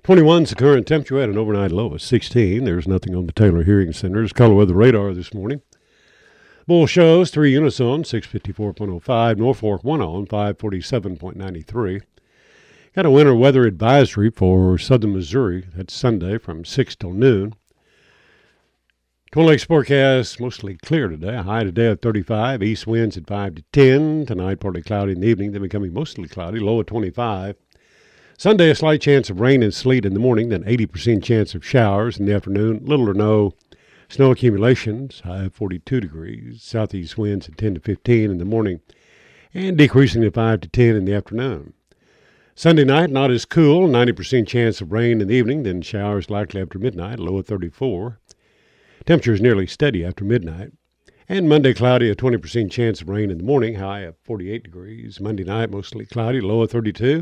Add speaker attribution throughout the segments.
Speaker 1: 21's the current temperature at an overnight low of 16. There's nothing on the Taylor Hearing Center's color weather radar this morning. Bull shows 3 units on 654.05, Norfolk 1 on 547.93. Got a winter weather advisory for southern Missouri. That's Sunday from 6 till noon. Twin Lakes forecast mostly clear today. A high today of 35. East winds at 5 to 10. Tonight partly cloudy in the evening, then becoming mostly cloudy. Low of 25. Sunday a slight chance of rain and sleet in the morning, then 80% chance of showers in the afternoon. Little or no snow accumulations. High of 42 degrees. Southeast winds at 10 to 15 in the morning, and decreasing to 5 to 10 in the afternoon. Sunday night not as cool. 90% chance of rain in the evening, then showers likely after midnight. Low of 34. Temperature is nearly steady after midnight. And Monday cloudy, a 20% chance of rain in the morning, high of 48 degrees. Monday night mostly cloudy, low of 32.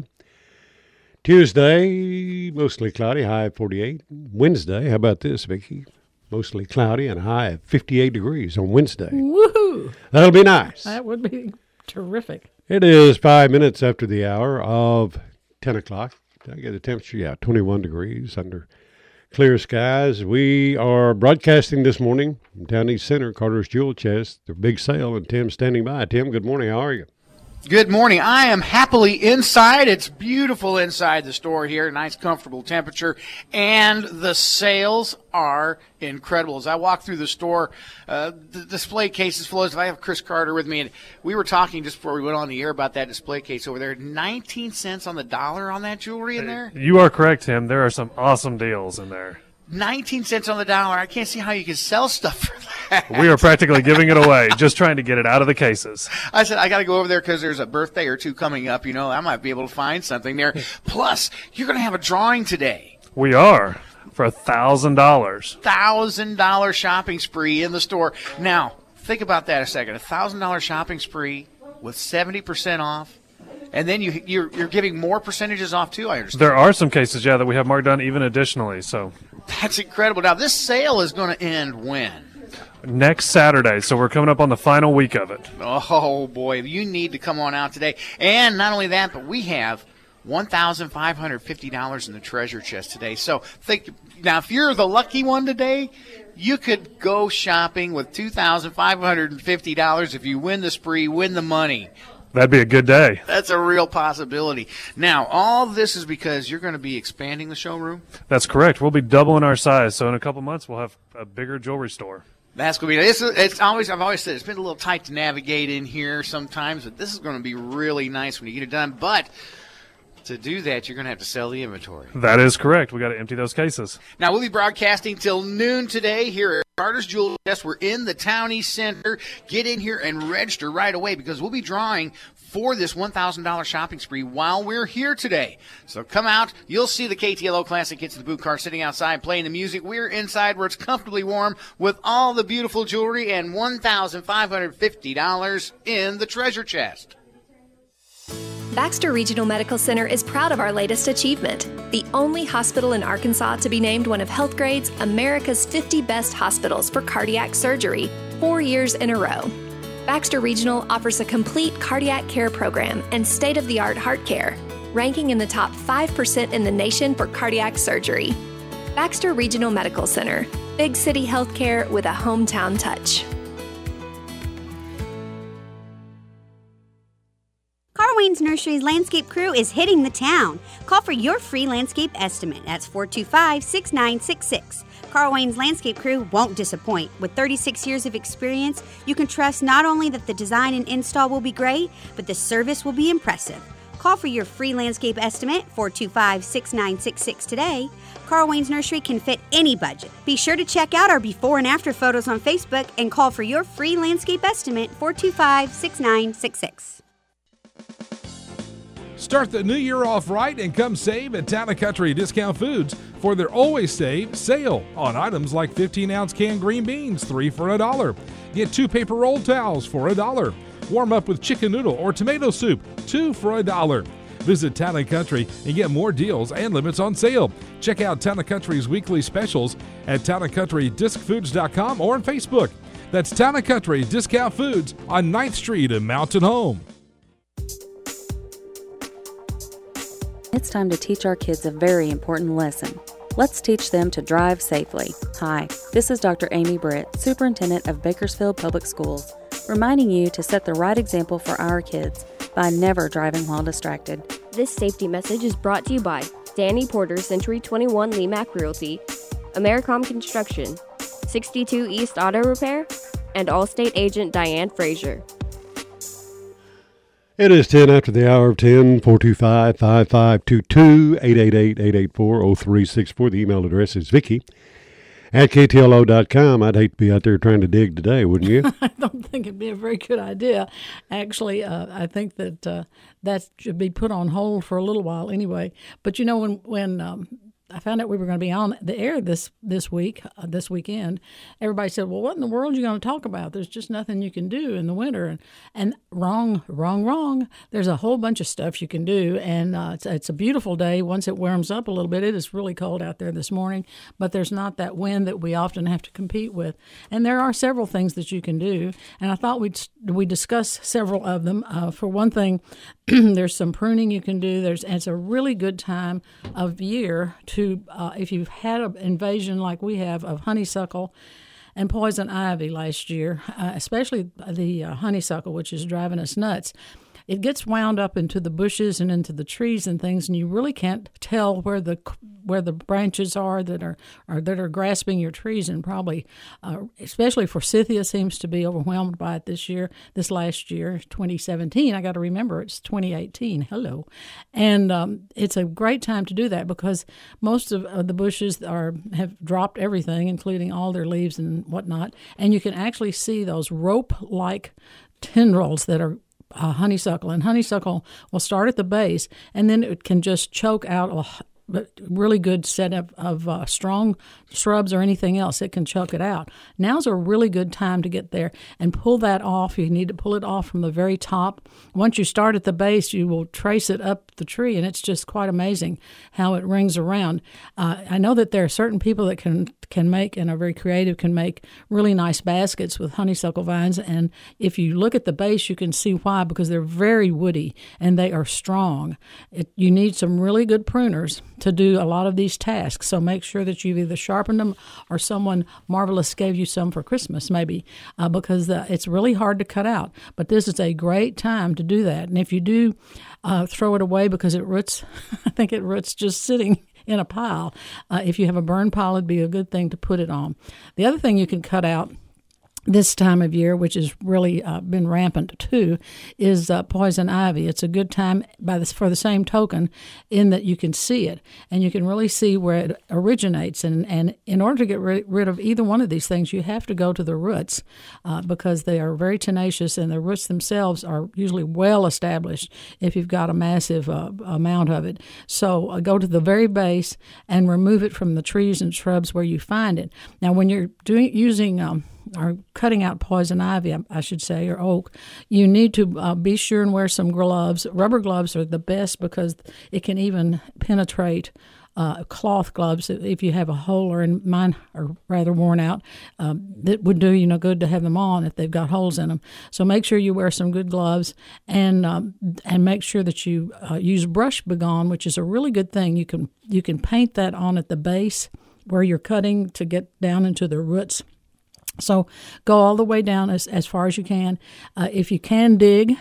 Speaker 1: Tuesday, mostly cloudy, high of 48. Wednesday, how about this, Vicki? Mostly cloudy and a high of 58 degrees on Wednesday.
Speaker 2: Woohoo!
Speaker 1: That'll be nice.
Speaker 2: That would be terrific.
Speaker 1: It is 5 minutes after the hour of 10 o'clock. Did I get the temperature? Yeah, 21 degrees under clear skies. We are broadcasting this morning from Town East Center, Carter's Jewel Chest, their big sale, and Tim's standing by. Tim, good morning. How are you?
Speaker 3: Good morning. I am happily inside. It's beautiful inside the store here. Nice, comfortable temperature. And the sales are incredible. As I walk through the store, the display case is full. I have Chris Carter with me, and we were talking just before we went on the air about that display case over there. 19 cents on the dollar on that jewelry in there?
Speaker 4: You are correct, Tim. There are some awesome deals in there.
Speaker 3: 19 cents on the dollar. I can't see how you can sell stuff for that.
Speaker 4: We are practically giving it away, just trying to get it out of the cases.
Speaker 3: I said, I got to go over there because there's a birthday or two coming up. You know, I might be able to find something there. Plus, you're going to have a drawing today.
Speaker 4: We are, for $1,000.
Speaker 3: $1,000 shopping spree in the store. Now, think about that a second. $1,000 shopping spree with 70% off. And then you're giving more percentages off, too, I understand.
Speaker 4: There are some cases, yeah, that we have marked down even additionally. So
Speaker 3: that's incredible. Now, this sale is going to end when?
Speaker 4: Next Saturday, so we're coming up on the final week of it.
Speaker 3: Oh, boy, you need to come on out today. And not only that, but we have $1,550 in the treasure chest today. So think now, if you're the lucky one today, you could go shopping with $2,550 if you win the spree, win the money.
Speaker 4: That'd be a good day.
Speaker 3: That's a real possibility. Now, all this is because you're going to be expanding the showroom?
Speaker 4: That's correct. We'll be doubling our size, so in a couple months we'll have a bigger jewelry store.
Speaker 3: That's going to be it's always I've always said it's been a little tight to navigate in here sometimes, but this is going to be really nice when you get it done. But to do that, you're going to have to sell the inventory.
Speaker 4: That is correct. We got to empty those cases.
Speaker 3: Now, we'll be broadcasting till noon today here at Carter's Jewel Chest. We're in the Town East Center. Get in here and register right away because we'll be drawing for this $1,000 shopping spree while we're here today. So come out. You'll see the KTLO Classic Hits of the Boot Car sitting outside playing the music. We're inside where it's comfortably warm with all the beautiful jewelry and $1,550 in the treasure chest.
Speaker 5: Baxter Regional Medical Center is proud of our latest achievement, the only hospital in Arkansas to be named one of HealthGrade's America's 50 Best Hospitals for Cardiac Surgery 4 years in a row. Baxter Regional offers a complete cardiac care program and state-of-the-art heart care, ranking in the top 5% in the nation for cardiac surgery. Baxter Regional Medical Center, big city healthcare with a hometown touch.
Speaker 6: Carl Wayne's Nursery's landscape crew is hitting the town. Call for your free landscape estimate. That's 425-6966. Carl Wayne's landscape crew won't disappoint. With 36 years of experience, you can trust not only that the design and install will be great, but the service will be impressive. Call for your free landscape estimate, 425-6966 today. Carl Wayne's Nursery can fit any budget. Be sure to check out our before and after photos on Facebook and call for your free landscape estimate, 425-6966.
Speaker 7: Start the new year off right and come save at Town & Country Discount Foods for their Always Save sale on items like 15-ounce canned green beans, 3 for $1. Get 2 paper roll towels for $1. Warm up with chicken noodle or tomato soup, 2 for $1. Visit Town & Country and get more deals and limits on sale. Check out Town & Country's weekly specials at townandcountrydiscfoods.com or on Facebook. That's Town & Country Discount Foods on 9th Street in Mountain Home.
Speaker 8: it's time to teach our kids a very important lesson. Let's teach them to drive safely. Hi, this is Dr. Amy Britt, Superintendent of Bakersfield Public Schools, reminding you to set the right example for our kids by never driving while distracted.
Speaker 9: This safety message is brought to you by Danny Porter, Century 21 Lemac Realty, Americom Construction, 62 East Auto Repair, and Allstate agent Diane Frazier.
Speaker 1: It is 10 after the hour of 10, 425-5522, 888-884-0364. The email address is Vicky@KTLO.com. I'd hate to be out there trying to dig today, wouldn't you?
Speaker 2: I don't think it'd be a very good idea. Actually, I think that that should be put on hold for a little while anyway. But you know, when I found out we were going to be on the air this weekend, everybody said, well, what in the world are you going to talk about? There's just nothing you can do in the winter. And wrong. There's a whole bunch of stuff you can do. And it's a beautiful day. Once it warms up a little bit, it is really cold out there this morning, but there's not that wind that we often have to compete with. And there are several things that you can do. And I thought we'd discuss several of them. For one thing, there's some pruning you can do. It's a really good time of year to, if you've had an invasion like we have of honeysuckle and poison ivy last year, especially the honeysuckle, which is driving us nuts. It gets wound up into the bushes and into the trees and things, and you really can't tell where the branches are that are grasping your trees, and probably, especially forsythia seems to be overwhelmed by it this last year, 2017. I got to remember it's 2018. Hello. And it's a great time to do that because most of the bushes have dropped everything, including all their leaves and whatnot, and you can actually see those rope-like tendrils that are honeysuckle, and honeysuckle will start at the base, and then it can just choke out a really good set of strong shrubs or anything else. It can choke it out. Now's a really good time to get there and pull that off. You need to pull it off from the very top. Once you start at the base, you will trace it up the tree, and it's just quite amazing how it rings around. I know that there are certain people that can make, and are very creative, can make really nice baskets with honeysuckle vines, and if you look at the base, you can see why, because they're very woody and they are strong. You need some really good pruners to do a lot of these tasks, so make sure that you've either sharpened them or someone marvelous gave you some for Christmas maybe, because it's really hard to cut out, but this is a great time to do that. And if you do throw it away because it roots, I think it roots just sitting in a pile. If you have a burn pile, it'd be a good thing to put it on. The other thing you can cut out this time of year, which has really been rampant too, is poison ivy. It's a good time for the same token, in that you can see it and you can really see where it originates. And in order to get rid of either one of these things, you have to go to the roots because they are very tenacious, and the roots themselves are usually well established if you've got a massive amount of it. So go to the very base and remove it from the trees and shrubs where you find it. Now, when you're using or cutting out poison ivy, I should say, or oak, you need to be sure and wear some gloves. Rubber gloves are the best because it can even penetrate cloth gloves if you have a hole, or in mine are rather worn out. That would do good to have them on if they've got holes in them. So make sure you wear some good gloves, and make sure that you use brush begone, which is a really good thing. You can paint that on at the base where you're cutting to get down into the roots. So go all the way down as far as you can. If you can dig,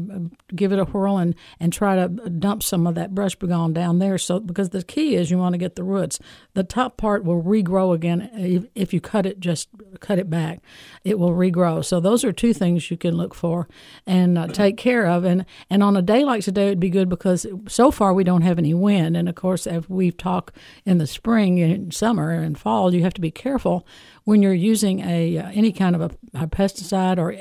Speaker 2: give it a whirl and try to dump some of that brush begone down there. So because the key is you want to get the roots. The top part will regrow again if you cut it back. It will regrow. So those are two things you can look for and take care of. And on a day like today, it'd be good because so far we don't have any wind. And of course, as we've talked in the spring and summer and fall, you have to be careful when you're using any kind of a pesticide or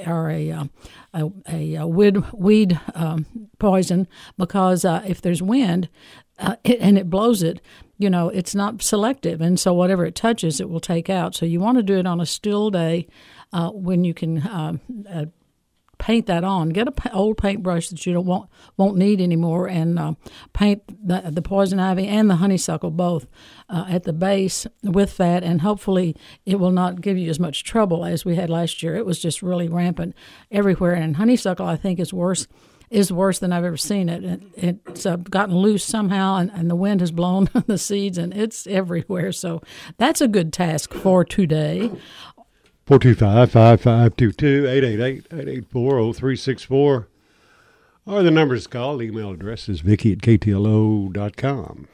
Speaker 2: a weed poison, because if there's wind and it blows it, it's not selective, and so whatever it touches, it will take out. So you want to do it on a still day when you can paint that on. Get an old paintbrush that you won't need anymore, and paint the poison ivy and the honeysuckle both at the base with that, and hopefully it will not give you as much trouble as we had last year. It was just really rampant everywhere, and honeysuckle I think is worse is worse than I've ever seen it. It's gotten loose somehow, and the wind has blown the seeds, and it's everywhere. So that's a good task for today.
Speaker 1: 425-5522, 888-884-0364. Or the numbers to call. The email address is Vicky@ktlo.com.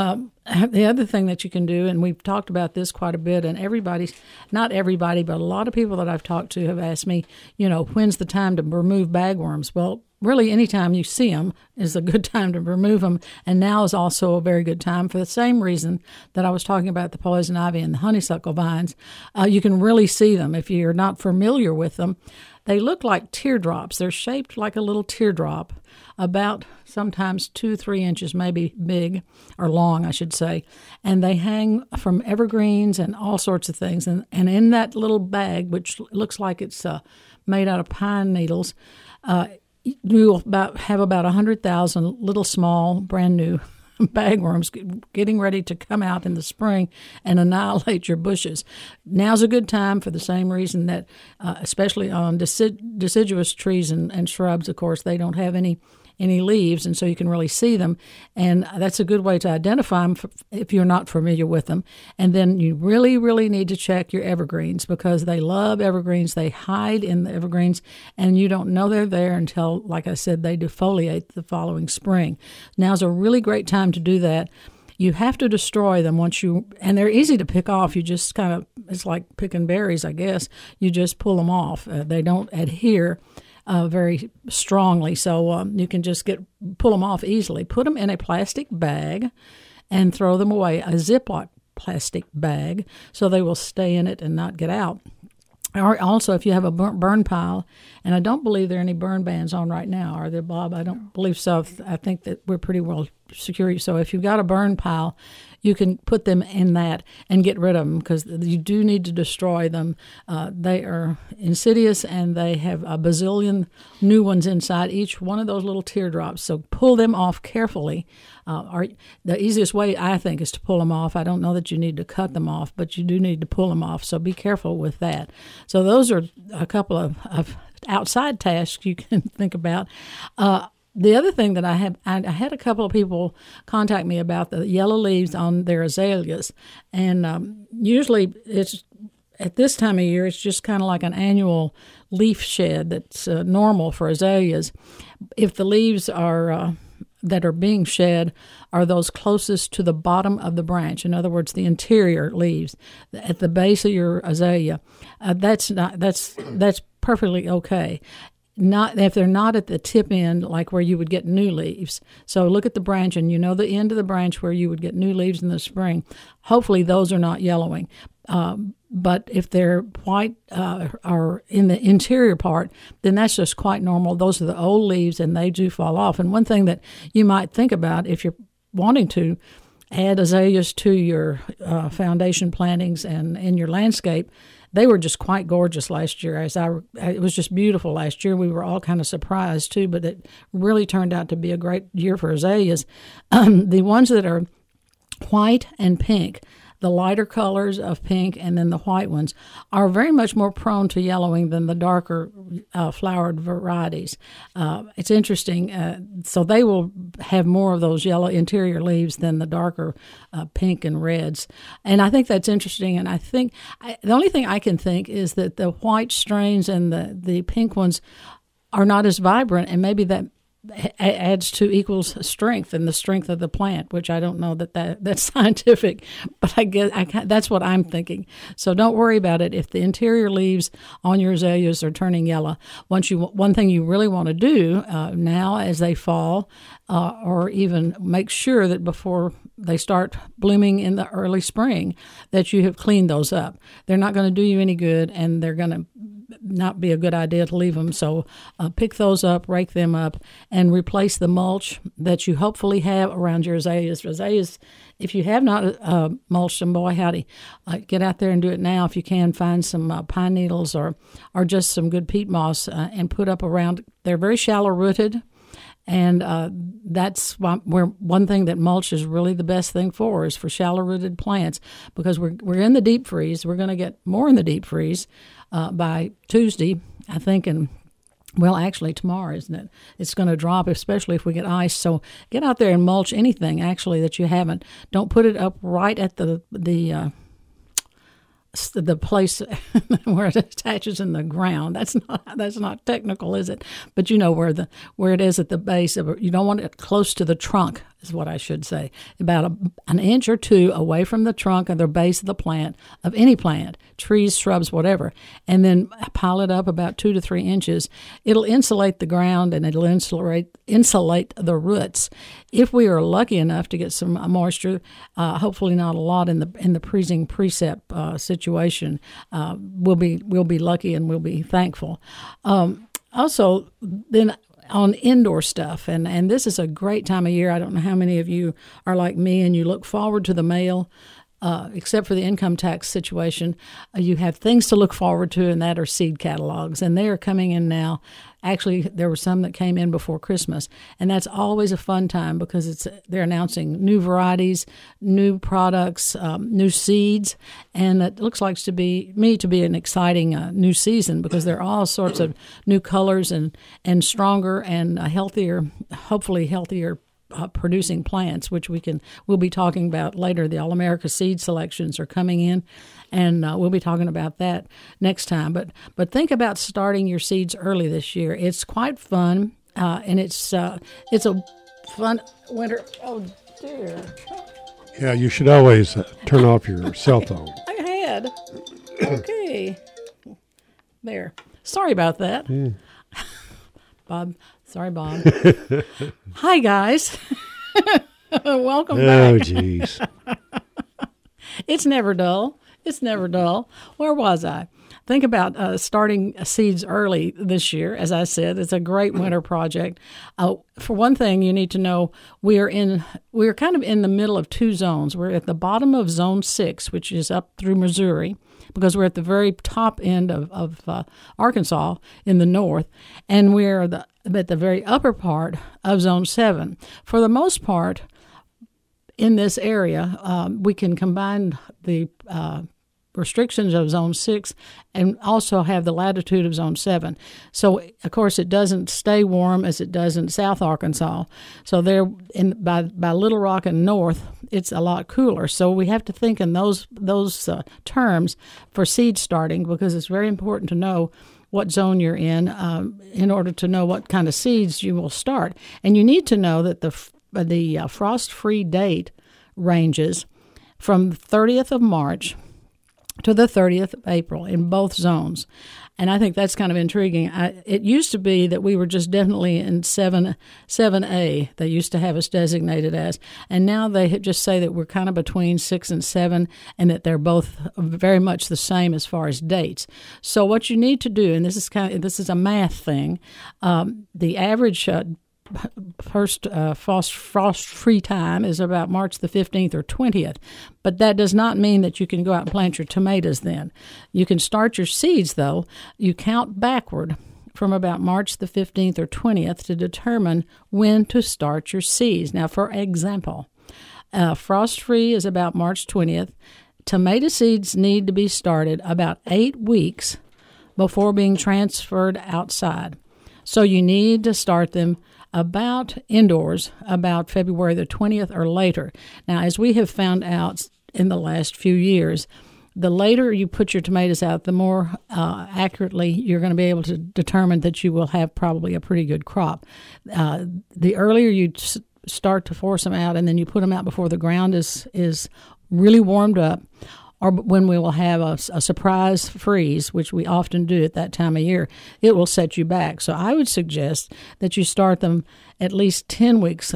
Speaker 2: The other thing that you can do, and we've talked about this quite a bit, and not everybody, but a lot of people that I've talked to have asked me, when's the time to remove bagworms? Well, really, anytime you see them is a good time to remove them, and now is also a very good time for the same reason that I was talking about the poison ivy and the honeysuckle vines. You can really see them if you're not familiar with them. They look like teardrops. They're shaped like a little teardrop, about sometimes 2-3 inches, maybe big or long, I should say. And they hang from evergreens and all sorts of things. And in that little bag, which looks like it's made out of pine needles, you'll have about 100,000 little small, brand new bagworms getting ready to come out in the spring and annihilate your bushes. Now's a good time for the same reason that, especially on deciduous trees and shrubs, of course, they don't have any leaves, and so you can really see them. And that's a good way to identify them if you're not familiar with them. And then you really, really need to check your evergreens because they love evergreens. They hide in the evergreens, and you don't know they're there until, like I said, they defoliate the following spring. Now's a really great time to do that. You have to destroy them and they're easy to pick off. You just it's like picking berries, I guess. You just pull them off. They don't adhere very strongly, so you can just pull them off easily. Put them in a plastic bag and throw them away, a Ziploc plastic bag, so they will stay in it and not get out. Or also, if you have a burn pile, and I don't believe there are any burn bans on right now, are there, Bob? I don't believe so. I think that we're pretty well secure. So if you've got a burn pile, you can put them in that and get rid of them because you do need to destroy them. They are insidious, and they have a bazillion new ones inside each one of those little teardrops. So pull them off carefully. The easiest way, I think, is to pull them off. I don't know that you need to cut them off, but you do need to pull them off. So be careful with that. So those are a couple of outside tasks you can think about. The other thing that I had a couple of people contact me about the yellow leaves on their azaleas, and usually it's at this time of year it's just kind of like an annual leaf shed that's normal for azaleas. If the leaves are that are being shed are those closest to the bottom of the branch, in other words, the interior leaves at the base of your azalea, that's perfectly okay. Not if they're not at the tip end, like where you would get new leaves. So look at the branch, and you know the end of the branch where you would get new leaves in the spring. Hopefully those are not yellowing. But if they're white or in the interior part, then that's just quite normal. Those are the old leaves, and they do fall off. And one thing that you might think about if you're wanting to add azaleas to your foundation plantings and in your landscape, they were just quite gorgeous last year. It was just beautiful last year. We were all kind of surprised too, but it really turned out to be a great year for azaleas. The ones that are white and pink, the lighter colors of pink and then the white ones, are very much more prone to yellowing than the darker flowered varieties. It's interesting. So they will have more of those yellow interior leaves than the darker pink and reds. And I think that's interesting. And I think the only thing I can think is that the white strains and the pink ones are not as vibrant, and maybe that adds to equals strength and the strength of the plant, which I don't know that's scientific, but I guess that's what I'm thinking. So don't worry about it if the interior leaves on your azaleas are turning yellow. One thing you really want to do now as they fall, or even make sure that before they start blooming in the early spring, that you have cleaned those up. They're not going to do you any good, and they're going to not be a good idea to leave them. So pick those up, rake them up, and replace the mulch that you hopefully have around your azaleas. Azaleas, if you have not mulched them, boy howdy, get out there and do it now if you can. Find some pine needles or just some good peat moss and put up around. They're very shallow rooted. And that's where one thing that mulch is really the best thing for is for shallow-rooted plants, because we're in the deep freeze. We're going to get more in the deep freeze by Tuesday, I think, and Well, actually, tomorrow, isn't it? It's going to drop, especially if we get ice. So get out there and mulch anything, actually, that you haven't. Don't put it up right at the place where it attaches in the ground. That's not technical, is it? But you know where it is at the base of it. You don't want it close to the trunk, is what I should say. About an inch or two away from the trunk or the base of the plant, of any plant, trees, shrubs, whatever, and then pile it up about 2 to 3 inches. It'll insulate the ground and it'll insulate the roots. If we are lucky enough to get some moisture, hopefully not a lot in the freezing precip situation, we'll be lucky and we'll be thankful. Also, then on indoor stuff, and this is a great time of year. I don't know how many of you are like me and you look forward to the mail. Except for the income tax situation, you have things to look forward to, and that are seed catalogs, and they are coming in now. Actually, there were some that came in before Christmas, and that's always a fun time because they're announcing new varieties, new products, new seeds, and it looks like to be an exciting new season because there are all sorts of new colors and stronger and healthier, hopefully healthier producing plants, which we'll be talking about later. The All-America seed selections are coming in, and we'll be talking about that next time. But think about starting your seeds early this year. It's quite fun, and it's a fun winter. Oh dear.
Speaker 1: Yeah, you should always turn off your cell phone.
Speaker 2: I had. Okay. There. Sorry about that. Bob. Sorry, Bob. Hi, guys. Welcome back.
Speaker 1: Oh, jeez.
Speaker 2: It's never dull. It's never dull. Where was I? Think about starting seeds early this year. As I said, it's a great winter project. For one thing, you need to know we are kind of in the middle of 2 zones. We're at the bottom of Zone 6, which is up through Missouri, because we're at the very top end of Arkansas in the north, and we're at the very upper part of Zone 7. For the most part, in this area, we can combine the restrictions of Zone 6 and also have the latitude of Zone 7. So, of course, it doesn't stay warm as it does in South Arkansas. So there, by Little Rock and north, it's a lot cooler. So we have to think in those terms for seed starting, because it's very important to know what zone you're in order to know what kind of seeds you will start. And you need to know that the frost-free date ranges from the 30th of March to the 30th of April in both zones. And I think that's kind of intriguing. It used to be that we were just definitely in 7A. They used to have us designated as. And now they just say that we're kind of between 6 and 7 and that they're both very much the same as far as dates. So what you need to do, and this is a math thing, the average first frost-free time is about March the 15th or 20th. But that does not mean that you can go out and plant your tomatoes then. You can start your seeds, though. You count backward from about March the 15th or 20th to determine when to start your seeds. Now, for example, frost-free is about March 20th. Tomato seeds need to be started about 8 weeks before being transferred outside. So you need to start them about indoors about February the 20th or later. Now, as we have found out in the last few years, the later you put your tomatoes out, the more accurately you're going to be able to determine that you will have probably a pretty good crop. The earlier you start to force them out and then you put them out before the ground is really warmed up, or when we will have a surprise freeze, which we often do at that time of year, it will set you back. So I would suggest that you start them at least 10 weeks,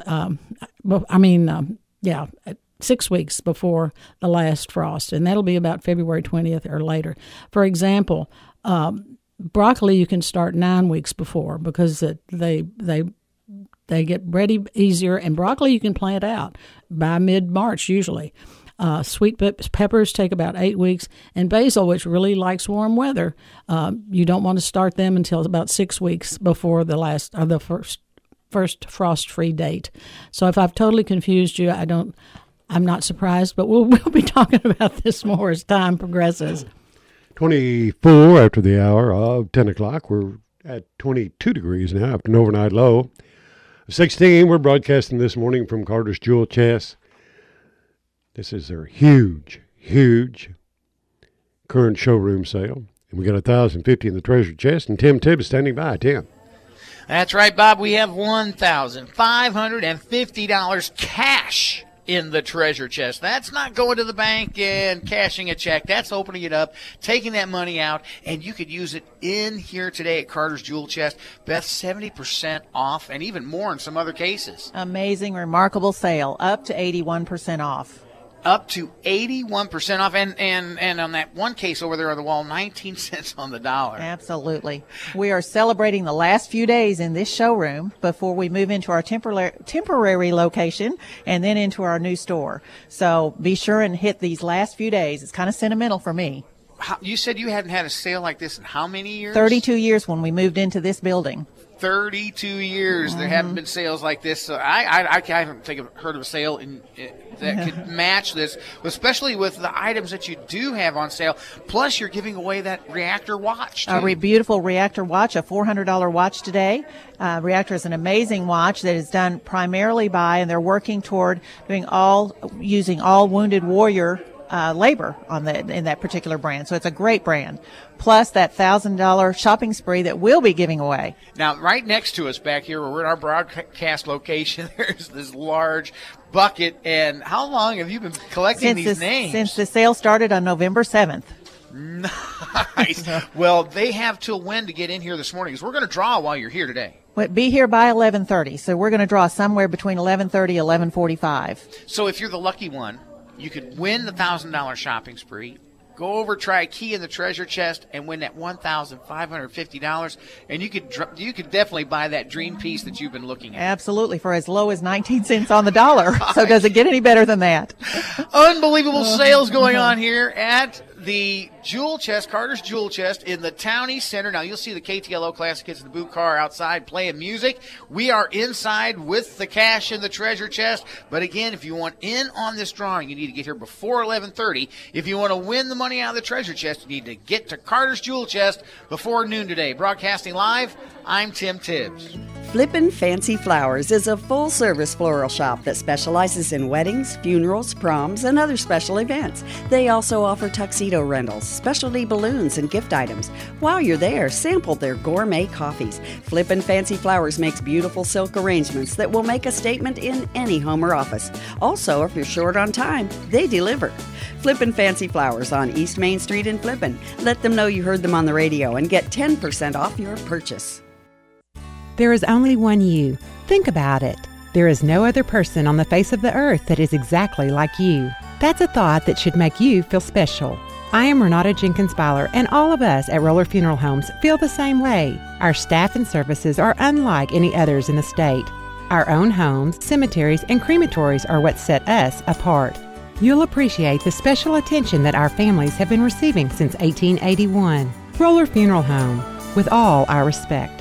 Speaker 2: 6 weeks before the last frost, and that'll be about February 20th or later. For example, broccoli you can start 9 weeks before because they get ready easier, and broccoli you can plant out by mid-March usually. Sweet peppers take about 8 weeks, and basil, which really likes warm weather, you don't want to start them until about 6 weeks before the first frost-free date. So if I've totally confused you, I'm not surprised, but we'll be talking about this more as time progresses.
Speaker 1: 24 after the hour of 10 o'clock. We're at 22 degrees now after an overnight low of 16. We're broadcasting this morning from Carter's Jewel Chest. This is their huge current showroom sale. And we got $1,050 in the treasure chest, and Tim Tibbs standing by. Tim.
Speaker 3: That's right, Bob. We have $1,550 cash in the treasure chest. That's not going to the bank and cashing a check. That's opening it up, taking that money out, and you could use it in here today at Carter's Jewel Chest. Beth, 70% off, and even more in some other cases.
Speaker 10: Amazing, remarkable sale, up to 81% off.
Speaker 3: Up to 81% off, and on that one case over there on the wall, 19 cents on the dollar.
Speaker 10: Absolutely. We are celebrating the last few days in this showroom before we move into our temporary location and then into our new store. So be sure and hit these last few days. It's kind of sentimental for me.
Speaker 3: You said you hadn't had a sale like this in how many years?
Speaker 10: 32 years when we moved into this building.
Speaker 3: 32 years. There haven't been sales like this. So I haven't heard of a sale that could match this, especially with the items that you do have on sale. Plus, you're giving away that Reactor watch, too.
Speaker 10: A beautiful Reactor watch, a $400 watch today. Reactor is an amazing watch that is done primarily by, and they're working toward using all Wounded Warrior labor in that particular brand. So it's a great brand. Plus that $1,000 shopping spree that we'll be giving away.
Speaker 3: Now, right next to us back here, where we're in our broadcast location, there's this large bucket. And how long have you been collecting these names?
Speaker 10: Since the sale started on November 7th.
Speaker 3: Nice. Well, they have till when to get in here this morning? Because we're going to draw while you're here today.
Speaker 10: But be here by 11:30. So we're going to draw somewhere between 11:30 and 11:45.
Speaker 3: So if you're the lucky one, you could win the $1,000 shopping spree, go over, try a key in the treasure chest, and win that $1,550. And you could definitely buy that dream piece that you've been looking at.
Speaker 10: Absolutely, for as low as 19 cents on the dollar. So does it get any better than that?
Speaker 3: Unbelievable sales going on here at the Jewel Chest, Carter's Jewel Chest in the Town East Center. Now, you'll see the KTLO Classic Hits in the boot car outside playing music. We are inside with the cash in the treasure chest. But again, if you want in on this drawing, you need to get here before 11:30. If you want to win the money out of the treasure chest, you need to get to Carter's Jewel Chest before noon today. Broadcasting live, I'm Tim Tibbs.
Speaker 11: Flippin' Fancy Flowers is a full-service floral shop that specializes in weddings, funerals, proms, and other special events. They also offer tuxedo rentals, specialty balloons, and gift items. While you're there, sample their gourmet coffees. Flippin' Fancy Flowers makes beautiful silk arrangements that will make a statement in any home or office. Also, if you're short on time, they deliver. Flippin' Fancy Flowers on East Main Street in Flippin. Let them know you heard them on the radio and get 10% off your purchase.
Speaker 12: There is only one you. Think about it. There is no other person on the face of the earth that is exactly like you. That's a thought that should make you feel special. I am Renata Jenkins Byler, and all of us at Roller Funeral Homes feel the same way. Our staff and services are unlike any others in the state. Our own homes, cemeteries, and crematories are what set us apart. You'll appreciate the special attention that our families have been receiving since 1881. Roller Funeral Home, with all our respect.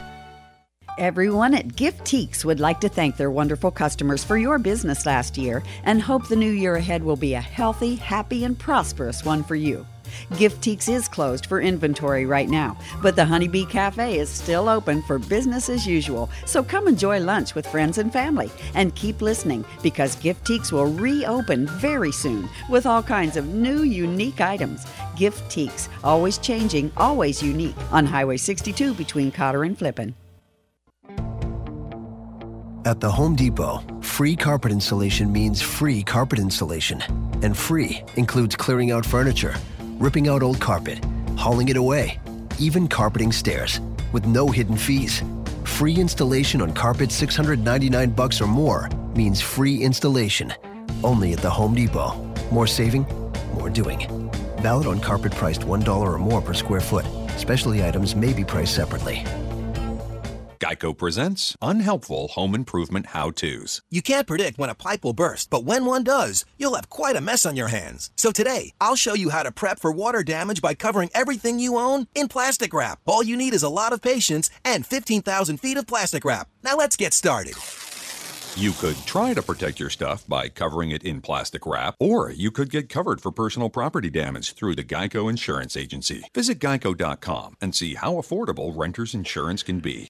Speaker 11: Everyone at Gifteeks would like to thank their wonderful customers for your business last year and hope the new year ahead will be a healthy, happy, and prosperous one for you. Gifteeks is closed for inventory right now, but the Honeybee Cafe is still open for business as usual, so come enjoy lunch with friends and family. And keep listening, because Gifteeks will reopen very soon with all kinds of new, unique items. Gifteeks, always changing, always unique, on Highway 62 between Cotter and Flippin.
Speaker 13: At the Home Depot, free carpet installation means free carpet installation. And free includes clearing out furniture, ripping out old carpet, hauling it away, even carpeting stairs, with no hidden fees. Free installation on carpet $699 or more means free installation. Only at the Home Depot. More saving, more doing. Valid on carpet priced $1 or more per square foot. Specialty items may be priced separately.
Speaker 14: Geico presents Unhelpful Home Improvement How-Tos.
Speaker 15: You can't predict when a pipe will burst, but when one does, you'll have quite a mess on your hands. So today, I'll show you how to prep for water damage by covering everything you own in plastic wrap. All you need is a lot of patience and 15,000 feet of plastic wrap. Now let's get started.
Speaker 14: You could try to protect your stuff by covering it in plastic wrap, or you could get covered for personal property damage through the Geico Insurance Agency. Visit geico.com and see how affordable renter's insurance can be.